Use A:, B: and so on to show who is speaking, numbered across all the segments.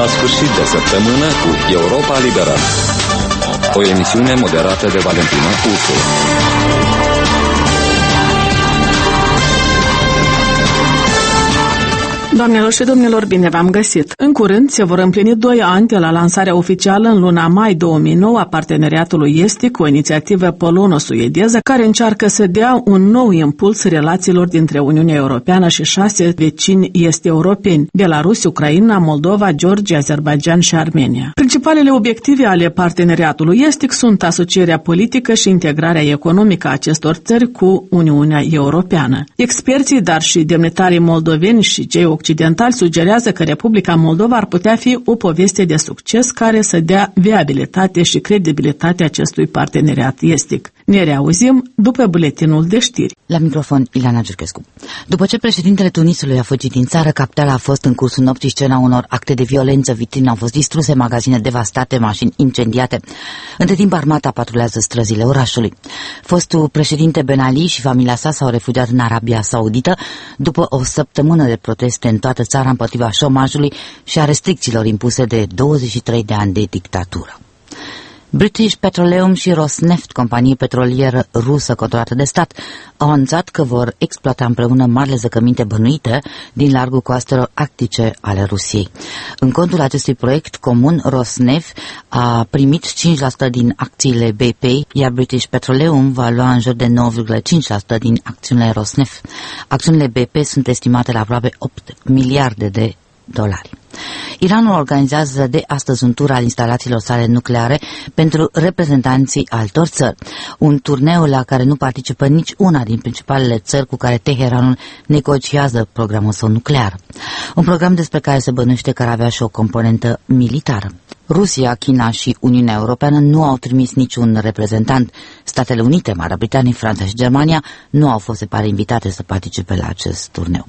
A: la sfârșit de săptămână cu Europa Liberă. O emisiune moderată de Valentina Ursu.
B: Doamnelor și domnilor, bine v-am găsit! În curând se vor împlini 2 ani de la lansarea oficială în luna mai 2009 a parteneriatului estic, o inițiativă polono-suedeză care încearcă să dea un nou impuls relațiilor dintre Uniunea Europeană și 6 vecini est-europeni: Belarus, Ucraina, Moldova, Georgia, Azerbaijan și Armenia. Principalele obiective ale parteneriatului estic sunt asocierea politică și integrarea economică a acestor țări cu Uniunea Europeană. Experții, dar și demnitarii moldoveni și cei occidentali sugerează că Republica Moldova ar putea fi o poveste de succes care să dea viabilitate și credibilitate acestui parteneriat estic. Ne reauzim după buletinul de știri.
C: La microfon, Ileana Giurchescu. După ce președintele Tunisului a fugit din țară, capitala a fost în cursul nopții scena unor acte de violență, vitrine au fost distruse, magazine devastate, mașini incendiate. Între timp, armata patrulează străzile orașului. Fostul președinte Ben Ali și familia sa s-au refugiat în Arabia Saudită după o săptămână de proteste în toată țara împotriva șomajului și a restricțiilor impuse de 23 de ani de dictatură. British Petroleum și Rosneft, companie petrolieră rusă controlată de stat, au anunțat că vor exploata împreună marile zăcăminte bănuite din largul coastelor arctice ale Rusiei. În contul acestui proiect comun, Rosneft a primit 5% din acțiile BP, iar British Petroleum va lua în jur de 9,5% din acțiunile Rosneft. Acțiunile BP sunt estimate la aproape 8 miliarde de dolari. Iranul organizează de astăzi un tur al instalațiilor sale nucleare pentru reprezentanții altor țări. Un turneu la care nu participă nici una din principalele țări cu care Teheranul negociază programul său nuclear. Un program despre care se bănuiește că ar avea și o componentă militară. Rusia, China și Uniunea Europeană nu au trimis niciun reprezentant. Statele Unite, Marea Britanie, Franța și Germania nu au fost, se pare, invitate să participe la acest turneu.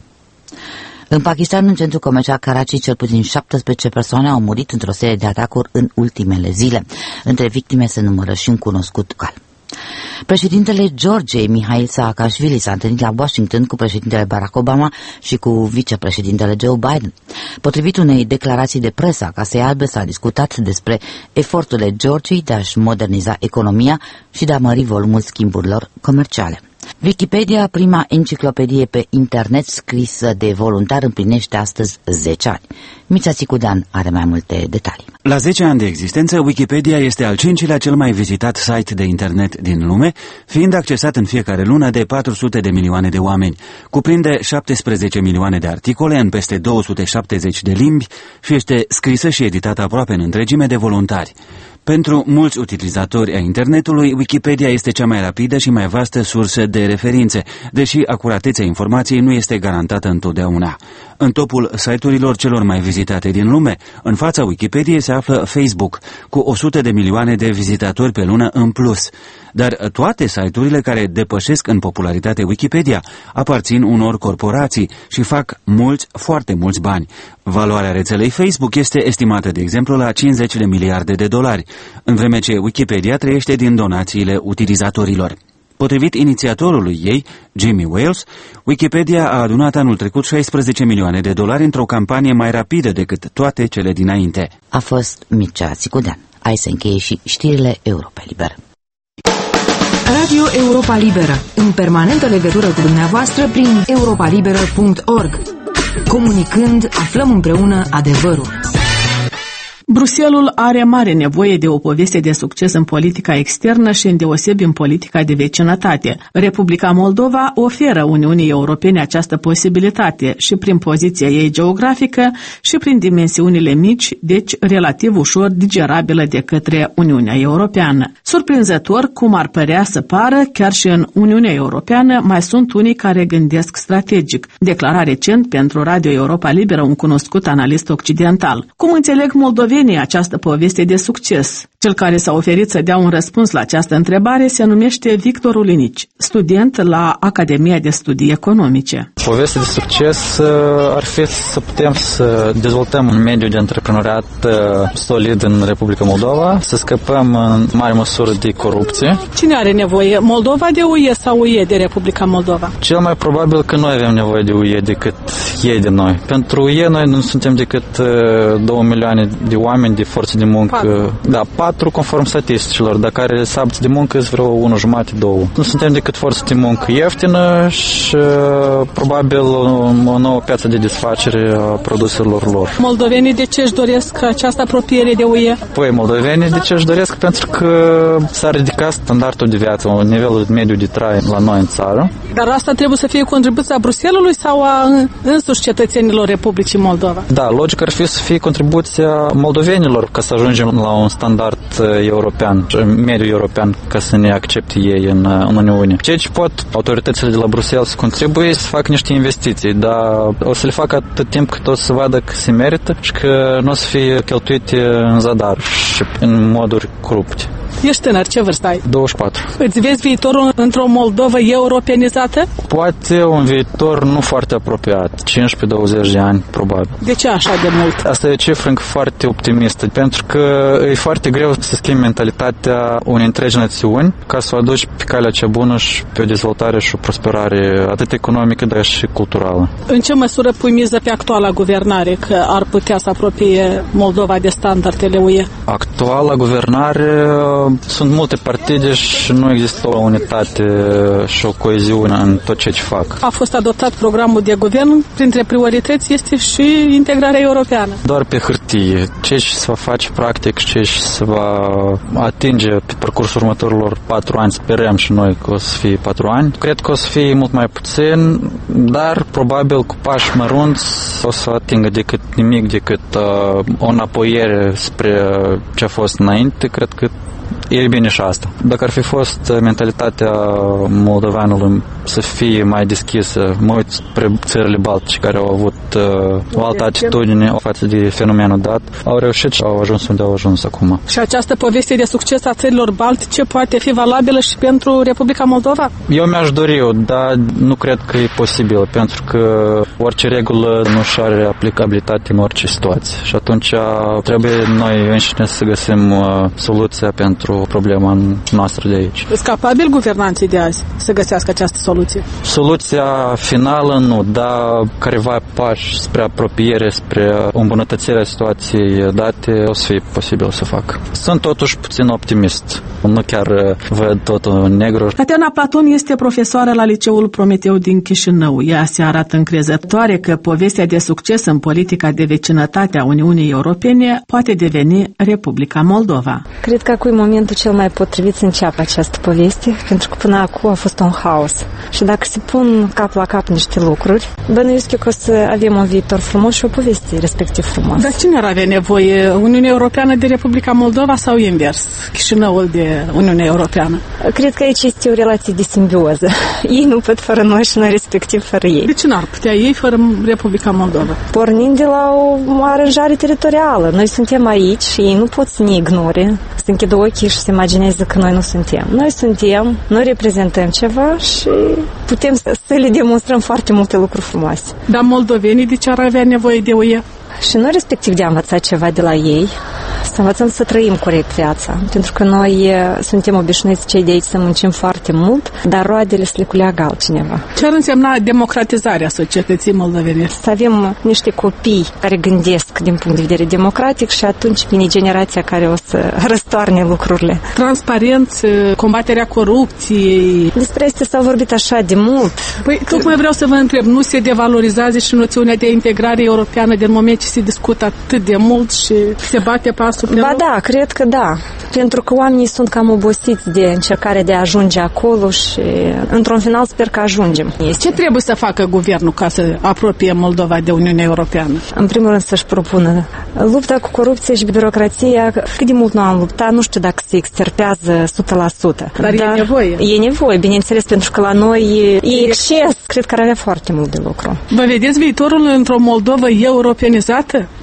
C: În Pakistan, în centrul comercial Karachi, cel puțin 17 persoane au murit într-o serie de atacuri în ultimele zile. Între victime se numără și un cunoscut local. Președintele Georgiei, Mihail Saakashvili, s-a întâlnit la Washington cu președintele Barack Obama și cu vicepreședintele Joe Biden. Potrivit unei declarații de presă a Casei Albe, s-a discutat despre eforturile Georgiei de a-și moderniza economia și de a mări volumul schimburilor comerciale. Wikipedia, prima enciclopedie pe internet scrisă de voluntar, împlinește astăzi 10 ani. Mircea Țicudean are mai multe detalii.
D: La 10 ani de existență, Wikipedia este al 5-lea cel mai vizitat site de internet din lume, fiind accesat în fiecare lună de 400 de milioane de oameni. Cuprinde 17 milioane de articole în peste 270 de limbi și este scrisă și editată aproape în întregime de voluntari. Pentru mulți utilizatori ai internetului, Wikipedia este cea mai rapidă și mai vastă sursă de referințe, deși acuratețea informației nu este garantată întotdeauna. În topul site-urilor celor mai vizitate din lume, în fața Wikipediei se află Facebook, cu 100 de milioane de vizitatori pe lună în plus. Dar toate site-urile care depășesc în popularitate Wikipedia aparțin unor corporații și fac mulți, foarte mulți bani. Valoarea rețelei Facebook este estimată, de exemplu, la 50 de miliarde de dolari, în vreme ce Wikipedia trăiește din donațiile utilizatorilor. Potrivit inițiatorului ei, Jimmy Wales, Wikipedia a adunat anul trecut 16 milioane de dolari într-o campanie mai rapidă decât toate cele dinainte.
C: A fost Mircea Țicudean. Aici se încheie și știrile Europa Liberă.
E: Radio Europa Liberă, în permanentă legătură cu dumneavoastră prin europalibera.org. Comunicând, aflăm împreună adevărul.
B: Bruxelles are mare nevoie de o poveste de succes în politica externă și îndeosebi în politica de vecinătate. Republica Moldova oferă Uniunii Europene această posibilitate și prin poziția ei geografică și prin dimensiunile mici, deci relativ ușor digerabilă de către Uniunea Europeană. Surprinzător, cum ar părea să pară, chiar și în Uniunea Europeană mai sunt unii care gândesc strategic, declara recent pentru Radio Europa Liberă un cunoscut analist occidental. Cum înțeleg moldovenii moldovenii această poveste de succes? Cel care s-a oferit să dea un răspuns la această întrebare se numește Victor Ulinici, student la Academia de Studii Economice.
F: Povestea de succes ar fi să putem să dezvoltăm un mediu de antreprenoriat solid în Republica Moldova, să scăpăm în mare măsură de corupție.
B: Cine are nevoie? Moldova de UE sau UE de Republica Moldova?
F: Cel mai probabil că noi avem nevoie de UE decât ei de noi. Pentru UE noi nu suntem decât 2 milioane de oameni de forță de muncă. 4 conform statisticilor, dar care sabți de muncă sunt vreo 1,5-2. Nu suntem decât forță de muncă ieftină și probabil o nouă piață de desfacere a produselor lor.
B: Moldovenii de ce își doresc această apropiere de UE?
F: Păi, moldovenii de ce își doresc? Pentru că s-a ridicat standardul de viață, nivelul mediu de trai la noi în țară.
B: Dar asta trebuie să fie contribuția Bruxellesului sau a însuși cetățenilor Republicii Moldova?
F: Da, logic ar fi să fie contribuția moldovenilor ca să ajungem la un standard european, mediu european, ca să ne accepte ei în Uniune. Ceea ce pot autoritățile de la Bruxelles să contribuie să facă niște investiții, dar o să le facă atât timp cât o să vadă că se merită și că nu o să fie cheltuite în zadar și în moduri corupte.
B: Ești tânăr, ce vârstă ai?
F: 24.
B: Îți vezi viitorul într-o Moldovă europenizată?
F: Poate un viitor nu foarte apropiat, 15-20 de ani, probabil.
B: De ce așa de mult?
F: Asta e o cifră încă foarte optimistă, pentru că e foarte greu să schimbi mentalitatea unei întregi națiuni ca să o aduci pe calea cea bună și pe o dezvoltare și o prosperare atât economică, dar și culturală.
B: În ce măsură pui miză pe actuala guvernare că ar putea să apropie Moldova de standardele UE?
F: Actuala guvernare sunt multe partide și nu există o unitate și o coeziune în tot ce fac.
B: A fost adoptat programul de guvern, printre priorități este și integrarea europeană.
F: Doar pe hârtie. Ce se va face practic și ce se va atinge pe parcursul următorilor 4 ani, sperăm și noi că o să fie 4 ani. Cred că o să fie mult mai puțin, dar probabil cu pași mărunți o să atingă decât o înapoiere spre ce a fost înainte. Cred că e bine și asta. Dacă ar fi fost mentalitatea moldovanului să fie mai deschisă, mă uit spre țările baltice care au avut o altă atitudine față de fenomenul dat, au reușit și au ajuns unde au ajuns acum.
B: Și această poveste de succes a țărilor baltice poate fi valabilă și pentru Republica Moldova?
F: Eu mi-aș dori-o, dar nu cred că e posibil, pentru că orice regulă nu și are aplicabilitate în orice situație. Și atunci trebuie noi înșine să găsim soluția pentru problema noastră de aici.
B: Sunt capabili guvernanții de azi să găsească această soluție?
F: Soluția finală nu, dar careva pași spre apropiere, spre îmbunătățirea situației date, o să fie posibil să fac. Sunt totuși puțin optimist. Nu chiar văd totul negru.
B: Tatiana Platon este profesoară la Liceul Prometeu din Chișinău. Ea se arată încrezătoare că povestea de succes în politica de vecinătate a Uniunii Europene poate deveni Republica Moldova.
G: Cred că acum e momentul cel mai potrivit să înceapă această poveste, pentru că până acum a fost un haos. Și dacă se pun cap la cap niște lucruri, bănuiesc eu că o să avem un viitor frumos și o poveste respectiv frumos.
B: Dar cine ar avea nevoie? Uniunea Europeană de Republica Moldova sau invers? Chișinăul de Uniunea Europeană?
G: Cred că aici este o relație de simbioză. Ei nu pot fără noi și noi respectiv fără ei.
B: De ce n-ar putea ei fără Republica Moldova?
G: Pornind de la o aranjare teritorială. Noi suntem aici și ei nu pot să ne ignore, să închidă ochii și să imagineze că noi nu suntem. Noi suntem, noi reprezentăm ceva și putem să le demonstrăm foarte multe lucruri frumoase.
B: Dar moldovenii de ce ar avea nevoie de UE?
G: Și noi respectiv de a învăța ceva de la ei, să învățăm să trăim corect viața. Pentru că noi suntem obișnuiți cei de aici să muncim foarte mult, dar roadele să le culeagă altcineva.
B: Ce ar însemna democratizarea societății moldovene?
G: Să avem niște copii care gândesc din punct de vedere democratic și atunci vine generația care o să răstoarne lucrurile.
B: Transparență, combaterea corupției.
G: Despre asta s-a vorbit așa de mult.
B: Păi, tocmai vreau să vă întreb, nu se devalorizează și noțiunea de integrare europeană din moment ce se discută atât de mult și se bate pasul pe loc?
G: Ba da, cred că da. Pentru că oamenii sunt cam obosiți de încercarea de a ajunge acolo și într-un final sper că ajungem.
B: Ce trebuie să facă guvernul ca să apropie Moldova de Uniunea Europeană?
G: În primul rând să-și propună lupta cu corupție și birocrația. Cât de mult nu am luptat, nu știu dacă se extirpează 100%.
B: Dar e nevoie.
G: E nevoie, bineînțeles, pentru că la noi e exces. Cred că ar avea foarte mult de lucru.
B: Vă vedeți viitorul într-o Moldovă europenizată?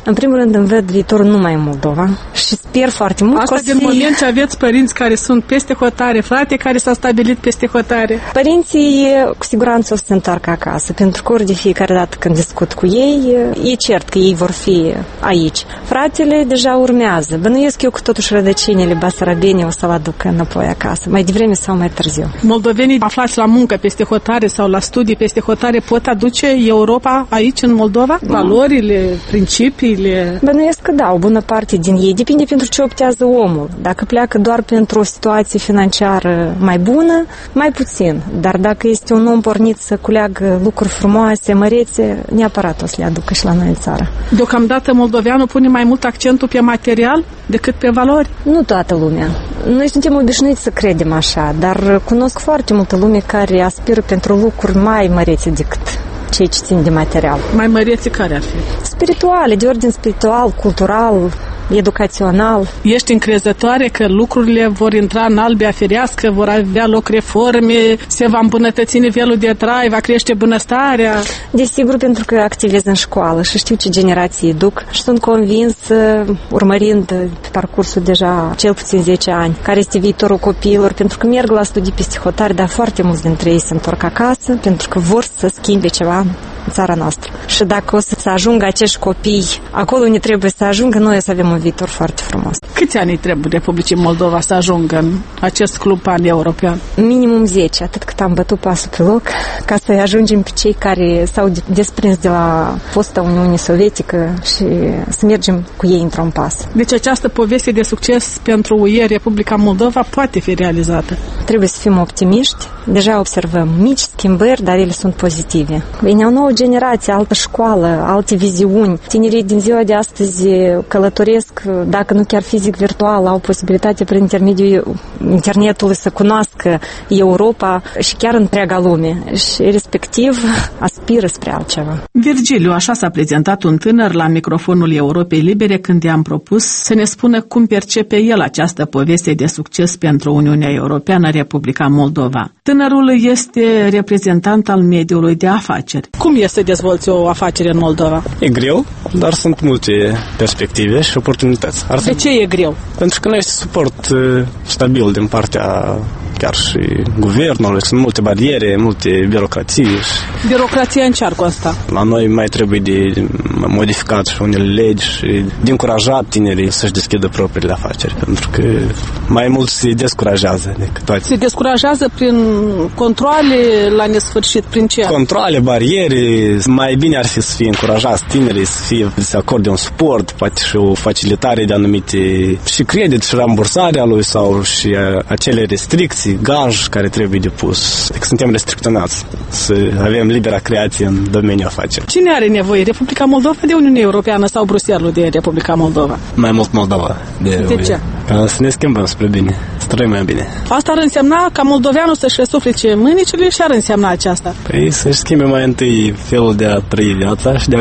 G: În primul rând îmi văd viitorul numai în Moldova și sper foarte mult.
B: Asta din moment ce aveți părinți care sunt peste hotare, frate care s-au stabilit peste hotare.
G: Părinții cu siguranță o să se întoarcă acasă, pentru că ori de fiecare dată când discut cu ei, e cert că ei vor fi aici. Fratele deja urmează. Bănuiesc eu că totuși rădăcinile basarabene o să-l aducă înapoi acasă, mai devreme sau mai târziu.
B: Moldovenii aflați la muncă peste hotare sau la studii peste hotare pot aduce Europa aici, în Moldova? Valorile, principiile?
G: Bănuiesc că da, o bună parte din ei. Depinde pentru ce optează omul. Dacă pleacă doar pentru o situație financiară mai bună, mai puțin. Dar dacă este un om pornit să culeagă lucruri frumoase, mărețe, neapărat o să le aducă și la noi în țară.
B: Deocamdată moldoveanul pune mai mult accentul pe material decât pe valori?
G: Nu toată lumea. Noi suntem obișnuiți să credem așa, dar cunosc foarte multă lume care aspiră pentru lucruri mai mărețe decât cei ce țin de material.
B: Mai mărețe care ar fi?
G: Spirituale, de ordin spiritual, cultural, educațional.
B: Ești încrezătoare că lucrurile vor intra în albia ferească, vor avea loc reforme, se va îmbunătăți nivelul de trai, va crește bunăstarea?
G: Desigur, pentru că activez în școală și știu ce generații duc și sunt convins, urmărind pe parcursul deja cel puțin 10 ani, care este viitorul copiilor, pentru că merg la studii peste hotare, dar foarte mulți dintre ei se întorc acasă pentru că vor să schimbe ceva în țara noastră. Și dacă o să ajungă acești copii acolo unde trebuie să ajungă, noi o să avem un viitor foarte frumos.
B: Câți ani trebuie Republicii Moldova să ajungă în acest club pan-european?
G: Minimum 10, atât cât am bătut pasul pe loc, ca să ajungem pe cei care s-au desprins de la fosta Uniune Sovietică și să mergem cu ei într-un pas. Deci această poveste de succes pentru UE, Republica Moldova, poate fi realizată. Trebuie să fim optimiști. Deja observăm mici schimbări, dar ele sunt pozitive. Vine o nouă generație, altă școală, alte viziuni. Tinerii din ziua de astăzi călătoresc, dacă nu chiar fizic, virtual, au posibilitatea prin intermediul internetului să cunoască Europa și chiar întreaga lume și respectiv aspiră spre altceva.
B: Virgiliu, așa s-a prezentat un tânăr la microfonul Europei Libere când i-am propus să ne spună cum percepe el această poveste de succes pentru Uniunea Europeană, Republica Moldova. Tânărul este reprezentant al mediului de afaceri. Cum este să dezvolți o afacere în Moldova?
H: E greu, dar sunt multe perspective și oportunități.
B: De ce e greu?
H: Pentru că nu este suport stabil din partea chiar și guvernului, sunt multe bariere, multe birocrații.
B: Birocrația în ce ar consta?
H: La noi mai trebuie de modificat și unele legi și de încurajat tinerii să-și deschidă propriile afaceri, pentru că mai mult se descurajează decât toate. Se
B: descurajează prin controale la nesfârșit, prin ce?
H: Controale, bariere, mai bine ar fi să fie încurajați tinerii să se acorde un suport, poate și o facilitare de anumite și credit și rambursarea lui sau și acele restricții, gaj care trebuie depus. Că suntem restricționați să avem libera creație în domeniul afacerii.
B: Cine are nevoie? Republica Moldova de Uniunea Europeană sau Bruxelles de Republica Moldova?
H: Mai mult Moldova.
B: De ce?
H: Ca să ne schimbăm spre bine, să trăim mai bine.
B: Asta ar însemna ca moldoveanul să-și răsuflece mânicile și ar însemna aceasta?
H: Păi să-și schimbe mai întâi felul de a trăi viața și de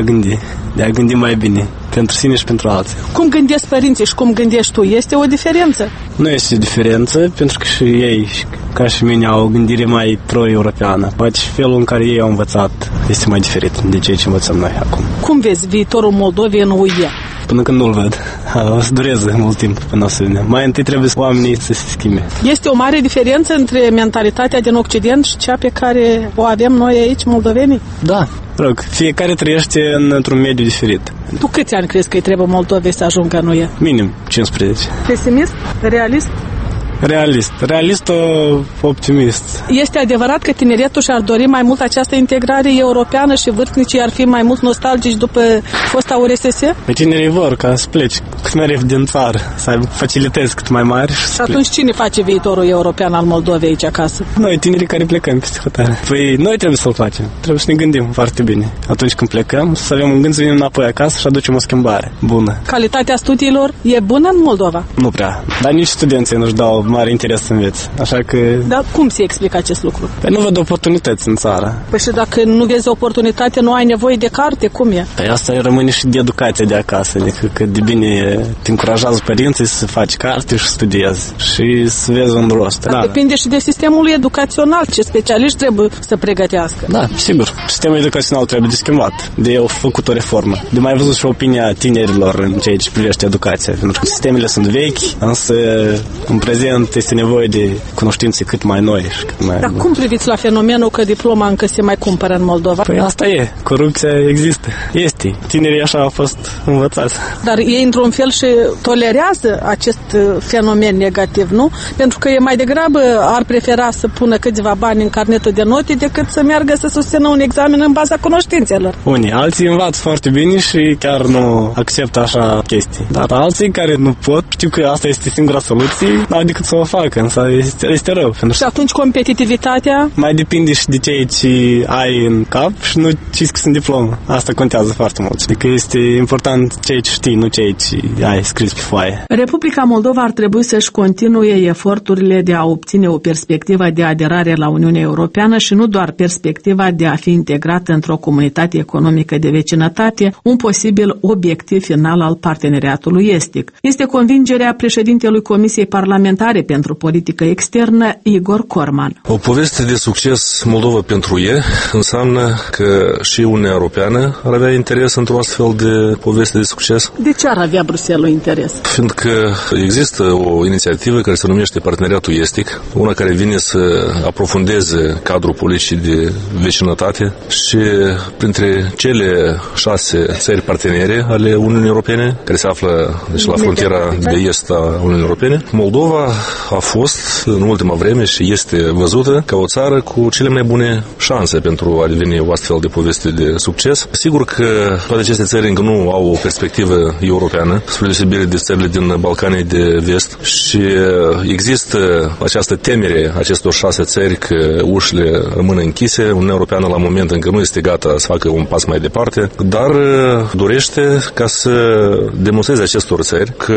H: a gândi mai bine pentru sine și pentru alții.
B: Cum gândesc părinții și cum gândești tu? Este o diferență?
H: Nu este o diferență, pentru că și ei, ca și mine, au o gândire mai pro-europeană. Poate și felul în care ei au învățat este mai diferit de ceea ce învățăm noi acum.
B: Cum vezi viitorul Moldovei în UE?
H: Până când nu-l văd. O să dureze mult timp până o să vină. Mai întâi trebuie oamenii să se schimbe.
B: Este o mare diferență între mentalitatea din Occident și cea pe care o avem noi aici, moldovenii?
H: Da. Rog, fiecare trăiește într-un mediu diferit.
B: Tu câți ani crezi că îi trebuie Moldovei să ajungă în UE?
H: Minim 15.
B: Pesimist? Realist?
H: Realist, optimist.
B: Este adevărat că tineretul și-ar dori mai mult această integrare europeană și vârstnicii ar fi mai mult nostalgici după fosta URSS?
H: Pe tinerii vor ca să pleci cât mai repede din țară, să aibă facilități cât mai mari. Și
B: atunci cine face viitorul european al Moldovei aici acasă?
H: Noi, tinerii care plecăm peste hotare. Păi noi trebuie să-l facem. Trebuie să ne gândim foarte bine. Atunci când plecăm, să avem un gând să venim înapoi acasă și aducem o schimbare bună.
B: Calitatea studiilor e bună în Moldova?
H: Nu prea. Dar nici studenții nu-și dau mare interes să înveți. Așa că...
B: Dar cum se explică acest lucru?
H: Păi nu văd oportunități în țară.
B: Păi și dacă nu vezi oportunitate, nu ai nevoie de carte, cum e?
H: Păi asta rămâne și de educația de acasă, adică că de bine te încurajează părinții să faci carte și studiezi și să vezi un rost.
B: Dar depinde și de sistemul educațional, ce specialiști trebuie să pregătească.
H: Da, sigur. Sistemul educațional trebuie de schimbat, de făcut o reformă. De mai văzut și opinia tinerilor în ceea ce privește educația, pentru că sistemele sunt vechi, însă în prezent este nevoie de cunoștințe cât mai noi și cât mai...
B: Dar cum priviți la fenomenul că diploma încă se mai cumpără în Moldova?
H: Păi asta e. Corupția există. Este. Tinerii așa au fost învățați.
B: Dar ei într-un fel și tolerează acest fenomen negativ, nu? Pentru că e mai degrabă ar prefera să pună câțiva bani în carnetul de note decât să meargă să susțină un examen în baza cunoștințelor.
H: Unii, alții învață foarte bine și chiar nu acceptă așa chestii. Dar alții care nu pot, știu că asta este singura soluție, n-au decât să o facă, însă este rău.
B: Și atunci competitivitatea?
H: Mai depinde și de ceea ce ai în cap și nu ce scris în diplomă. Asta contează foarte mult. Adică este important ceea ce știi, nu ceea ce ai scris pe foaie.
B: Republica Moldova ar trebui să-și continue eforturile de a obține o perspectivă de aderare la Uniunea Europeană și nu doar perspectiva de a fi integrată într-o comunitate economică de vecinătate, un posibil obiectiv final al parteneriatului estic. Este convingerea președintelui Comisiei Parlamentare pentru Politică Externă, Igor Corman.
I: O poveste de succes Moldova pentru ei înseamnă că și Uniunea Europeană ar avea interes într-o astfel de poveste de succes.
B: De ce ar avea Bruxelles interes?
I: Fiindcă există o inițiativă care se numește Parteneriatul Estic, una care vine să aprofundeze cadrul politicii de vecinătate și printre cele 6 țări partenere ale Uniunii Europene, care se află deci, la frontiera de est a Uniunii Europene, Moldova a fost în ultima vreme și este văzută ca o țară cu cele mai bune șanse pentru a deveni o astfel de poveste de succes. Sigur că toate aceste țări încă nu au o perspectivă europeană, spre deosebire de țările din Balcanii de vest și există această temere acestor 6 țări că ușile rămân închise. Uniunea Europeană la moment încă nu este gata să facă un pas mai departe, dar dorește ca să demonstreze acestor țări că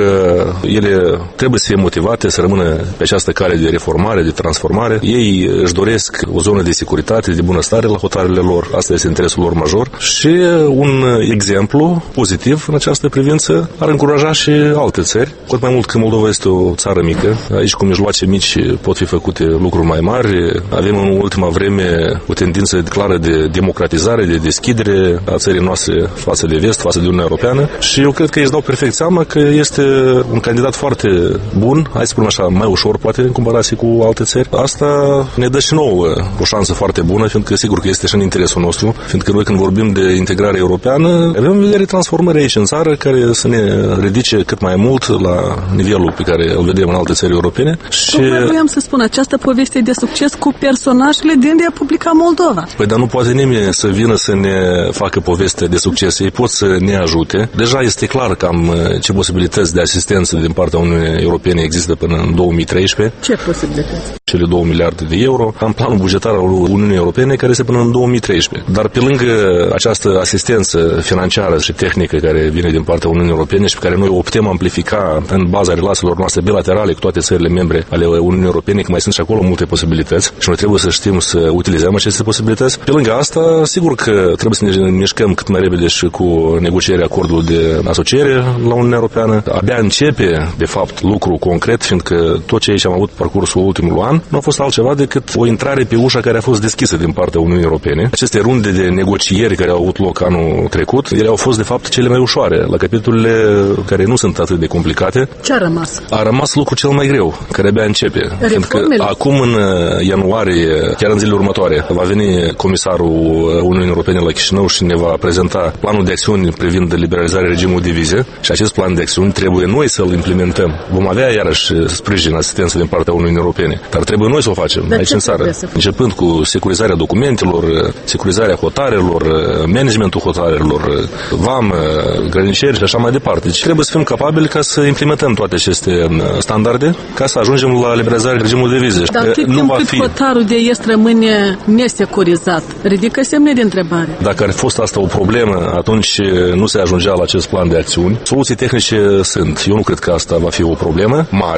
I: ele trebuie să fie motivate să rămână pe această cale de reformare, de transformare. Ei își doresc o zonă de securitate, de bunăstare la hotarele lor. Asta este interesul lor major și un exemplu pozitiv în această privință ar încuraja și alte țări, cu atât mai mult că Moldova este o țară mică. Aici cu mijloace mici pot fi făcute lucruri mai mari. Avem în ultima vreme o tendință clară de democratizare, de deschidere a țării noastre față de vest, față de Uniunea Europeană și eu cred că își dau perfect seama că este un candidat foarte bun, hai să spunem așa, mai ușor poate în comparație cu alte țări. Asta ne dă și nouă o șansă foarte bună, fiindcă sigur că este și în interesul nostru, fiindcă noi când vorbim de integrare europeană, avem în vedere transformări aici în țară care să ne ridice cât mai mult la nivelul pe care îl vedem în alte țări europene. Și
B: voiam să spun, această poveste de succes cu personajele din Republica Moldova.
I: Păi dar nu poate nimeni să vină să ne facă poveste de succes. Ei pot să ne ajute. Deja este clar cam ce posibilități de asistență din partea Uniunii Europene există până în 2013.
B: Ce posibilități?
I: Cele 2 miliarde de euro, în planul bugetar al Uniunii Europene, care este până în 2013. Dar pe lângă această asistență financiară și tehnică care vine din partea Uniunii Europene și pe care noi o putem amplifica în baza relațiilor noastre bilaterale cu toate țările membre ale Uniunii Europene, că mai sunt și acolo multe posibilități și noi trebuie să știm să utilizăm aceste posibilități. Pe lângă asta, sigur că trebuie să ne mișcăm cât mai repede și cu negocierea acordului de asociere la Uniunea Europeană. Abia începe, de fapt, lucru concret, fiindcă tot ce aici am avut parcursul ultimului an nu a fost altceva decât o intrare pe ușa care a fost deschisă din partea Uniunii Europene. Aceste runde de negocieri care au avut loc anul trecut, ele au fost, de fapt, cele mai ușoare, la capitolele care nu sunt atât de complicate.
B: Ce a rămas?
I: A rămas lucrul cel mai greu, care abia începe. Fiindcă acum, în ianuarie, chiar în zilele următoare, va veni comisarul Uniunii Europene la Chișinău și ne va prezenta planul de acțiuni privind liberalizarea regimului de vize și acest plan de acțiuni trebuie noi să-l implementăm. Vom avea iarăși sprijin, asistență din partea Uniunii Europene, dar trebuie noi să o facem aici în țară. Începând cu securizarea documentelor, securizarea hotarelor, managementul hotarelor, vamă, grăniceri și așa mai departe. Deci trebuie să fim capabili ca să implementăm toate aceste standarde ca să ajungem la liberalizarea regimului de vize.
B: Dar cât timp cât hotarul de est rămâne nesecurizat, ridică semne de întrebare.
I: Dacă ar fi fost asta o problemă, atunci nu se ajungea la acest plan de acțiuni. Soluții tehnice sunt. Eu nu cred că asta va fi o problemă mare, dar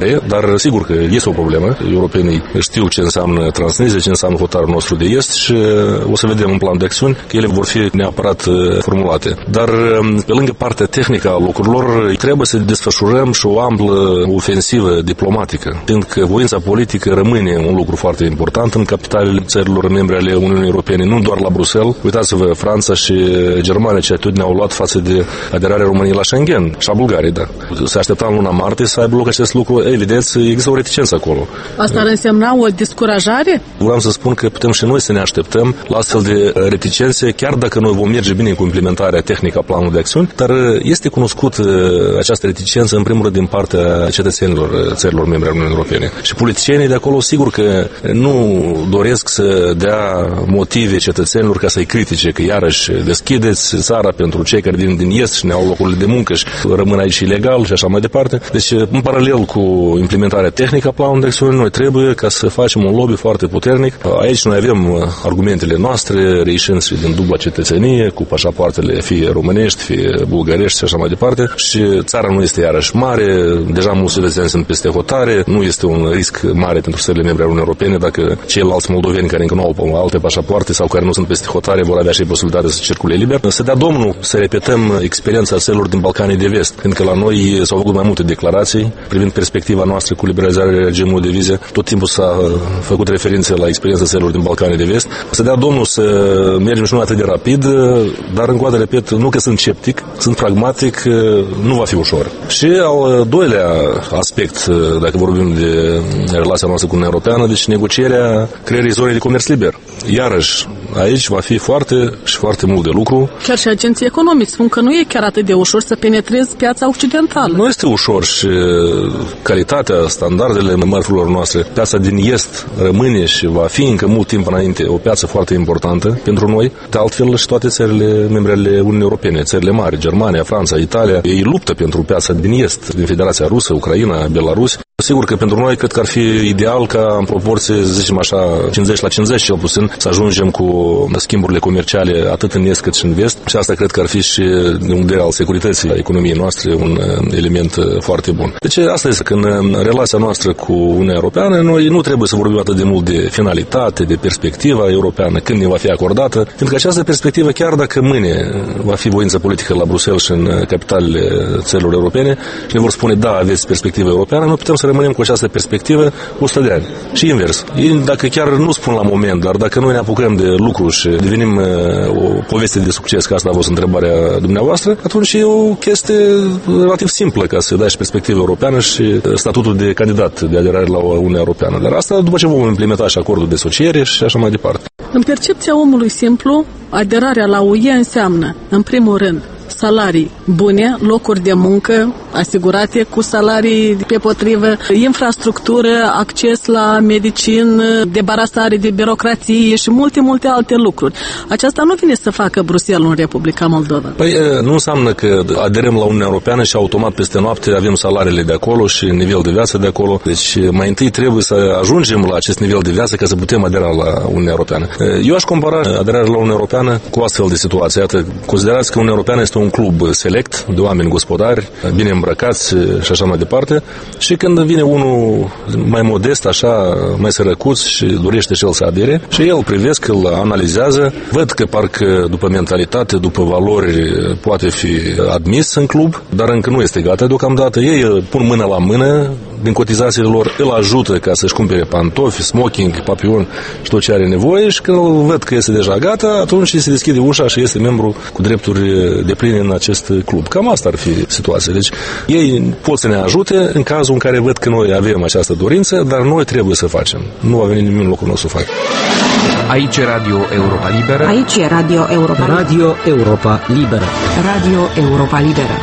I: Dar sigur că este o problemă. Europenii știu ce înseamnă Transnistria, ce înseamnă hotarul nostru de est și o să vedem în plan de acțiuni că ele vor fi neapărat formulate. Dar pe lângă partea tehnică a lucrurilor, trebuie să desfășurăm și o amplă ofensivă diplomatică, fiindcă voința politică rămâne un lucru foarte important în capitalele țărilor membre ale Uniunii Europene, nu doar la Bruxelles. Uitați-vă, Franța și Germania ce atitudine au luat față de aderarea României la Schengen și a Bulgariei, da. Se aștepta în luna martie să aibă loc acest lucru. Evident, există o reticență acolo.
B: Asta ar însemna o descurajare?
I: Vreau să spun că putem și noi să ne așteptăm la astfel de reticențe, chiar dacă noi vom merge bine cu implementarea tehnică a planului de acțiuni, dar este cunoscut această reticență în primul rând din partea cetățenilor țărilor membre ale Uniunii Europene. Și politicienii de acolo sigur că nu doresc să dea motive cetățenilor ca să-i critique, că iarăși deschideți țara pentru cei care vin din est și ne au locurile de muncă și rămân aici ilegal și așa mai departe. Deci, în paralel cu implementarea tehnică a planului de acțiune, noi trebuie ca să facem un lobby foarte puternic. Aici noi avem argumentele noastre, reieșind și din dubla cetățenie, cu pașapoartele fie românești, fie bulgărești și așa mai departe. Și țara nu este iarăși mare, deja mulți cetățeni sunt peste hotare, nu este un risc mare pentru țările membre ale Uniunii Europene dacă ceilalți moldoveni care încă nu au alte pașapoarte sau care nu sunt peste hotare vor avea și posibilitatea să circule liber. Să dea Domnul să repetăm experiența țărilor din Balcanii de Vest, pentru că la noi s-au făcut mai multe declarații privind perspectiva noastră cu liberalizarea regimului de vize. Tot timpul s-a făcut referințe la experiența țărilor din Balcanii de Vest. Să dea Domnul să mergem și nu atât de rapid, dar încă o dată repet, nu că sunt sceptic, sunt pragmatic, nu va fi ușor. Și al doilea aspect, dacă vorbim de relația noastră cu Uniunea Europeană, deci negocierea creării zonei de comerț liber. Iarăși, aici va fi foarte și foarte mult de lucru.
B: Chiar și agenții economici spun că nu e chiar atât de ușor să penetrezi piața occidentală.
I: Nu este ușor și calitatea, standardele mărfurilor noastre, piața din est rămâne și va fi încă mult timp înainte o piață foarte importantă pentru noi. De altfel și toate țările membre ale Uniunii Europene, țările mari, Germania, Franța, Italia, ei luptă pentru piața din est, din Federația Rusă, Ucraina, Belarus. Sigur că pentru noi cred că ar fi ideal ca în proporție, zicem așa, 50-50 cel puțin, să ajungem cu schimburile comerciale atât în est cât și în vest. Și asta cred că ar fi și din punct de vedere al securității economiei noastre un element foarte bun. Deci asta este că în relația noastră cu Uniunea Europeană noi nu trebuie să vorbim atât de mult de finalitate, de perspectiva europeană, când ne va fi acordată, pentru că această perspectivă, chiar dacă mâine va fi voință politică la Bruxelles și în capitalele țărilor europene și ne vor spune da, aveți perspectivă europeană, nu putem să rămânem cu această perspectivă 100 de ani. Și invers. Ei, dacă chiar nu spun la moment, dar dacă noi ne apucăm de lucru și devenim o poveste de succes, că asta a fost întrebarea dumneavoastră, atunci e o chestie relativ simplă ca să dai și perspectivă europeană și statutul de candidat de aderare la Uniunea Europeană. Dar asta după ce vom implementa și acordul de asociere și așa mai departe.
B: În percepția omului simplu, aderarea la UE înseamnă, în primul rând, salarii bune, locuri de muncă asigurate cu salarii pe potrivă, infrastructură, acces la medicină, debarasare de birocrație și multe alte lucruri. Aceasta nu vine să facă Bruxelles în Republica Moldova.
I: Păi nu înseamnă că aderăm la Uniunea Europeană și automat peste noapte avem salariile de acolo și nivel de viață de acolo. Deci mai întâi trebuie să ajungem la acest nivel de viață ca să putem adera la Uniunea Europeană. Eu aș compara aderarea la Uniunea Europeană cu astfel de situații. Iată, considerați că Uniunea Europeană este un club select de oameni gospodari, bine îmbrăcați și așa mai departe. Și când vine unul mai modest, așa, mai sărăcuț și dorește și el să adere, și el privesc, îl analizează, văd că parcă după mentalitate, după valori poate fi admis în club, dar încă nu este gata deocamdată. Ei pun mână la mână din cotizațiile lor, îl ajută ca să-și cumpere pantofi, smoking, papion și tot ce are nevoie și când îl văd că este deja gata, atunci se deschide ușa și este membru cu drepturi depline în acest club. Cam asta ar fi situația. Deci ei pot să ne ajute în cazul în care văd că noi avem această dorință, dar noi trebuie să facem. Nu va veni nimeni în locul nostru să facă.
J: Aici e Radio Europa Liberă.
E: Aici e Radio Europa Liberă.
J: Radio Europa Liberă.
E: Radio Europa Liberă.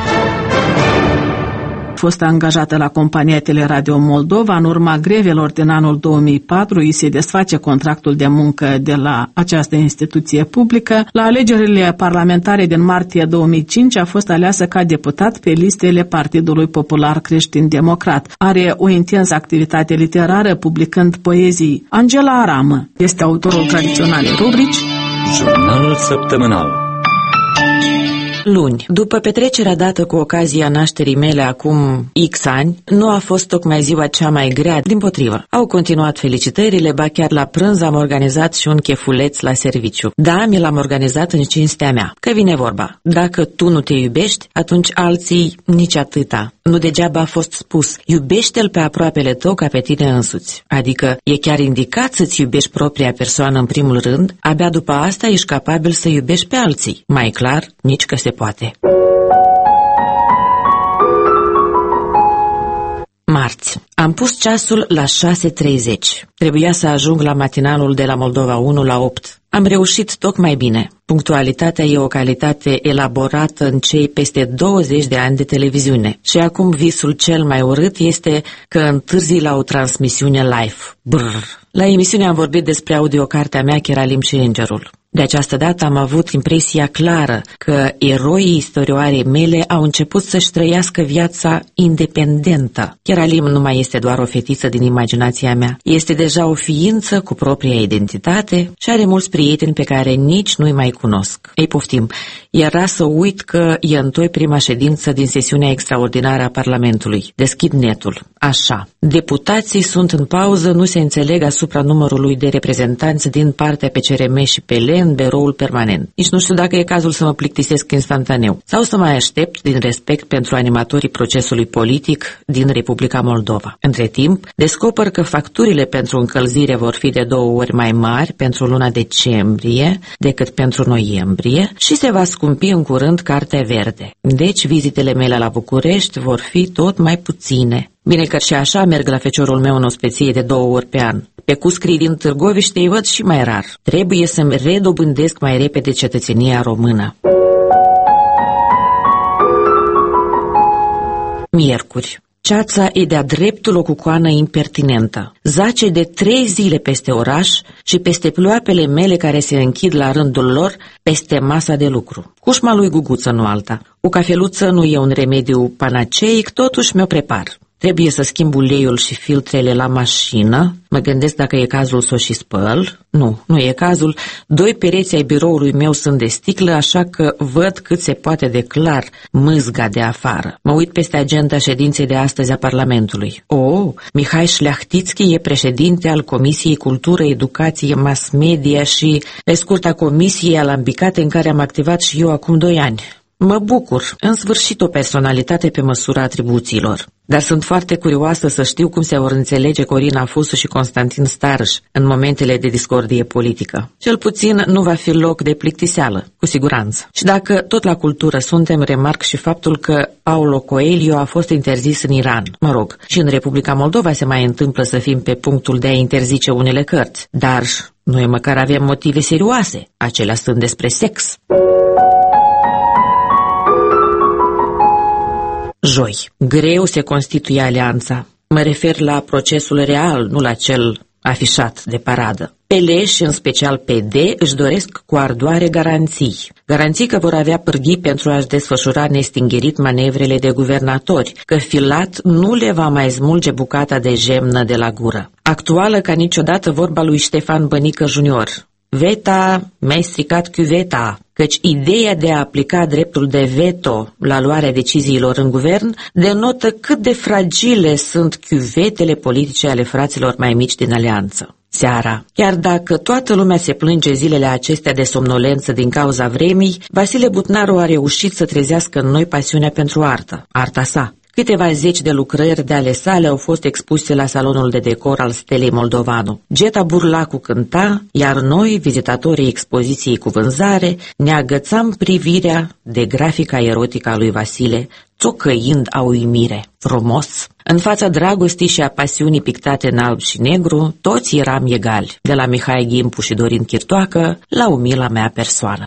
B: Fost angajată la compania Teleradio Moldova, în urma grevelor din anul 2004, îi se desface contractul de muncă de la această instituție publică. La alegerile parlamentare din martie 2005 a fost aleasă ca deputat pe listele Partidului Popular Creștin Democrat. Are o intensă activitate literară, publicând poezii. Angela Aramă este autorul tradiționalei rubrici
A: Jurnal săptămânal.
K: Luni, după petrecerea dată cu ocazia nașterii mele acum X ani, nu a fost tocmai ziua cea mai grea, dimpotrivă. Au continuat felicitările, ba chiar la prânz am organizat și un chefuleț la serviciu. Da, mi l-am organizat în cinstea mea. Că vine vorba, dacă tu nu te iubești, atunci alții nici atâta. Nu degeaba a fost spus, iubește-l pe aproapele tău ca pe tine însuți. Adică e chiar indicat să-ți iubești propria persoană în primul rând, abia după asta ești capabil să iubești pe alții. Mai clar, nici că se poate. Marți. Am pus ceasul la 6:30. Trebuia să ajung la matinalul de la Moldova 1 la 8. Am reușit tocmai bine. Punctualitatea e o calitate elaborată în cei peste 20 de ani de televiziune. Și acum visul cel mai urât este că întârzi la o transmisiune live. Brrr. La emisiune am vorbit despre audiocartea mea Cheralim și Îngerul. De această dată am avut impresia clară că eroii istorioarei mele au început să-și trăiască viața independentă. Cheralim nu mai este doar o fetiță din imaginația mea. Este deja o ființă cu propria identitate și are mulți prieteni pe care nici nu-i mai cunosc. Ei, poftim, era să uit că e întoi prima ședință din sesiunea extraordinară a Parlamentului. Deschid netul. Așa. Deputații sunt în pauză, nu se înțeleg asupra numărului de reprezentanți din partea PCRM și PL în biroul permanent. Nici nu știu dacă e cazul să mă plictisesc instantaneu sau să mai aștept din respect pentru animatorii procesului politic din Republica Moldova. Între timp, descoper că facturile pentru încălzire vor fi de 2 ori mai mari pentru luna decembrie decât pentru noiembrie și se va scumpi în curând Cartea Verde. Deci, vizitele mele la București vor fi tot mai puține. Bine că și așa merg la feciorul meu în ospeție de 2 ori pe an. Pe cuscrii din Târgoviște îi văd și mai rar. Trebuie să-mi redobândesc mai repede cetățenia română. Miercuri. Ceața e de-a dreptul o cucoană impertinentă. Zace de 3 zile peste oraș și peste ploapele mele care se închid la rândul lor peste masa de lucru. Cușma lui Guguță, nu alta. O cafeluță nu e un remediu panaceic, totuși mi-o prepar. Trebuie să schimb uleiul și filtrele la mașină. Mă gândesc dacă e cazul să o și spăl. Nu e cazul. 2 pereți ai biroului meu sunt de sticlă, așa că văd cât se poate de clar mâzga de afară. Mă uit peste agenda ședinței de astăzi a Parlamentului. Mihai Șleachtițchi e președinte al Comisiei Cultură, Educație, Mass Media și, pe scurt, a comisiei alambicate în care am activat și eu acum 2 ani. Mă bucur, în sfârșit o personalitate pe măsura atribuțiilor. Dar sunt foarte curioasă să știu cum se vor înțelege Corina Fusu și Constantin Starăș în momentele de discordie politică. Cel puțin nu va fi loc de plictiseală, cu siguranță. Și dacă tot la cultură suntem, remarc și faptul că Paulo Coelho a fost interzis în Iran. Mă rog, și în Republica Moldova se mai întâmplă să fim pe punctul de a interzice unele cărți. Dar noi măcar avem motive serioase, acelea sunt despre sex. Joi. Greu se constituie alianța. Mă refer la procesul real, nu la cel afișat de paradă. PL și în special PD își doresc cu ardoare garanții. Garanții că vor avea pârghii pentru a-și desfășura nestingerit manevrele de guvernatori, că Filat nu le va mai smulge bucata de jemnă de la gură. Actuală ca niciodată vorba lui Ștefan Bănică Junior. Veta, mi-ai stricat chiuveta, căci ideea de a aplica dreptul de veto la luarea deciziilor în guvern denotă cât de fragile sunt chiuvetele politice ale fraților mai mici din alianță. Seara. Chiar dacă toată lumea se plânge zilele acestea de somnolență din cauza vremii, Vasile Butnaru a reușit să trezească în noi pasiunea pentru artă, arta sa. Câteva zeci de lucrări de ale sale au fost expuse la salonul de decor al Stelei Moldovanu. Geta Burlacu cânta, iar noi, vizitatorii expoziției cu vânzare, ne agățam privirea de grafica erotică a lui Vasile, țocăind a uimire. Frumos! În fața dragostii și a pasiunii pictate în alb și negru, toți eram egali, de la Mihai Ghimpu și Dorin Chirtoacă la umila mea persoană.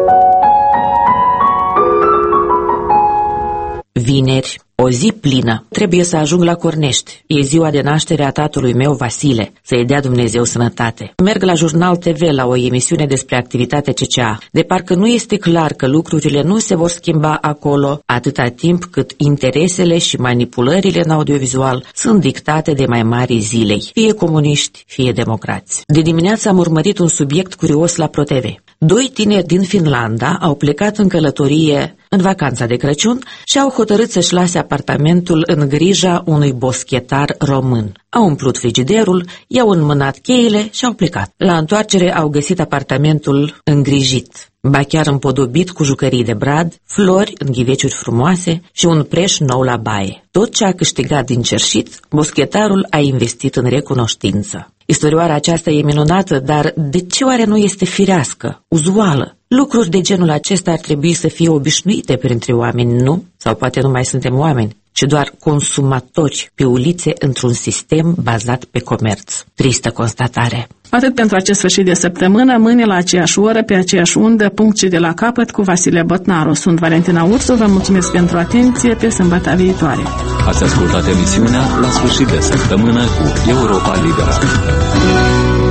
K: Vineri, o zi plină. Trebuie să ajung la Cornești. E ziua de naștere a tatălui meu, Vasile. Să-i dea Dumnezeu sănătate. Merg la Jurnal TV la o emisiune despre activitatea CCA. De parcă nu este clar că lucrurile nu se vor schimba acolo atâta timp cât interesele și manipulările în audiovizual sunt dictate de mai mari zilei, fie comuniști, fie democrați. De dimineață am urmărit un subiect curios la ProTV. 2 tineri din Finlanda au plecat în călătorie în vacanța de Crăciun și au hotărât să-și lase apartamentul în grija unui boschetar român. Au umplut frigiderul, i-au înmânat cheile și au plecat. La întoarcere au găsit apartamentul îngrijit, ba chiar împodobit cu jucării de brad, flori în ghiveciuri frumoase și un preș nou la baie. Tot ce a câștigat din cerșit, boschetarul a investit în recunoștință. Istorioara aceasta e minunată, dar de ce oare nu este firească, uzuală? Lucruri de genul acesta ar trebui să fie obișnuite printre oameni, nu? Sau poate nu mai suntem oameni, ci doar consumatori pe ulițe într-un sistem bazat pe comerț. Tristă constatare.
B: Atât pentru acest sfârșit de săptămână, mâine la aceeași oră, pe aceeași undă, punct și de la capăt, cu Vasile Botnaru. Sunt Valentina Ursu, vă mulțumesc pentru atenție, pe sâmbătă viitoare.
A: Ați ascultat emisiunea La sfârșit de săptămână cu Europa Liberă.